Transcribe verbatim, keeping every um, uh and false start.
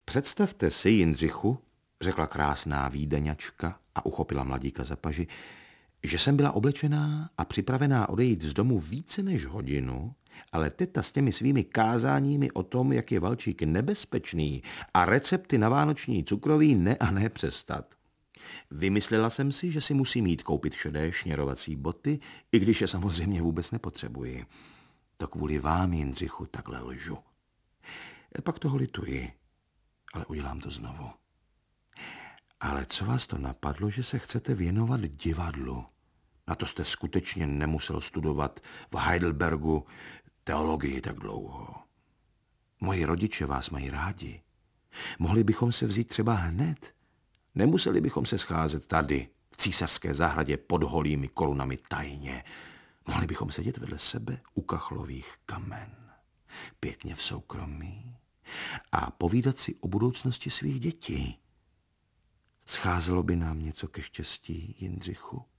Představte si, Jindřichu, řekla krásná vídeňačka a uchopila mladíka za paži, že jsem byla oblečená a připravená odejít z domu více než hodinu, ale teta s těmi svými kázáními o tom, jak je valčík nebezpečný a recepty na vánoční cukroví ne a ne přestat. Vymyslela jsem si, že si musím jít koupit šedé šněrovací boty, i když je samozřejmě vůbec nepotřebuji. To kvůli vám, Jindřichu, takhle lžu. Pak toho lituji, ale udělám to znovu. Ale co vás to napadlo, že se chcete věnovat divadlu? Na to jste skutečně nemusel studovat v Heidelbergu teologii tak dlouho. Moji rodiče vás mají rádi. Mohli bychom se vzít třeba hned. Nemuseli bychom se scházet tady, v císařské zahradě pod holými korunami tajně. Mohli bychom sedět vedle sebe u kachlových kamen, pěkně v soukromí a povídat si o budoucnosti svých dětí. Scházelo by nám něco ke štěstí, Jindřichu?